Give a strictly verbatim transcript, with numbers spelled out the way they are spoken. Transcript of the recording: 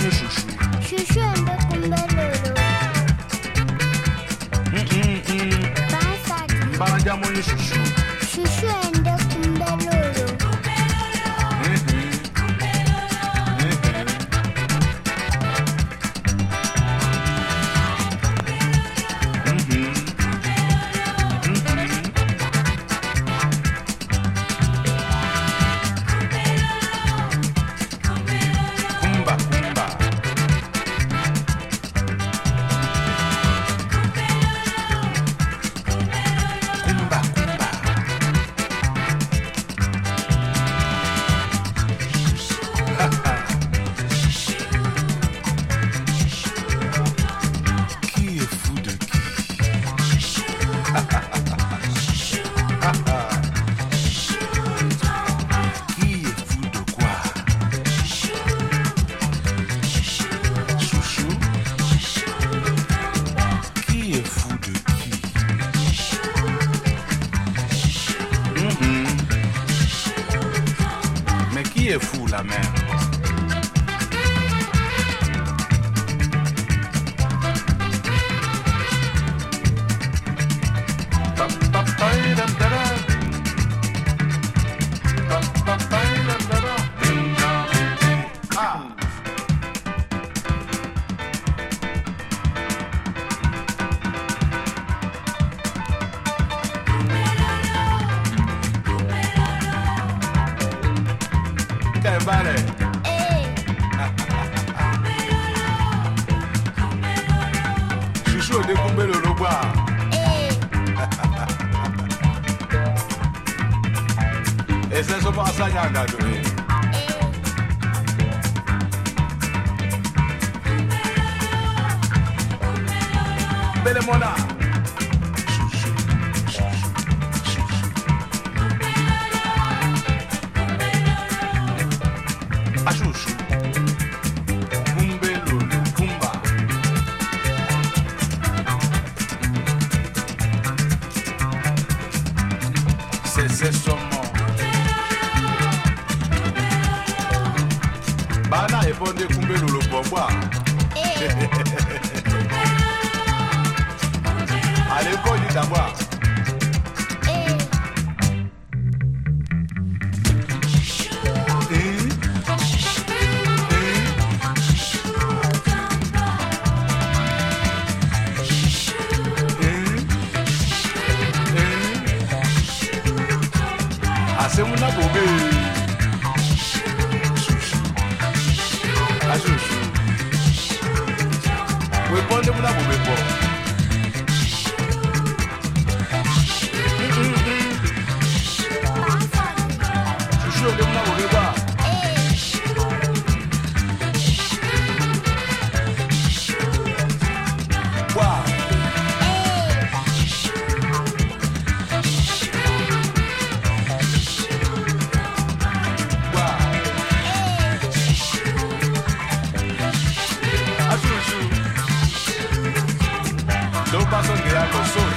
monyo shushu. Shushu ende kumbelolo. Mm mm mm. Bansaki. Mbanja monyo shushu. Shushu ende kumbelolo. Qui est fou la mère? Vale. Eh. Shushu de kumbelo logwa. Eh. Ese so pasa nyanga do. Eh. Bele mona. Ashushu, Kumbelo, Kumba. C'est c'est seulement. Bana répondez Kumbelo le bois. Allez, quoi dit d'abord? C'est mon abobé. Ashushu. Oui, bon, de mon abobé, bon. Shushu, de mon abobé, bon. Don't pass on the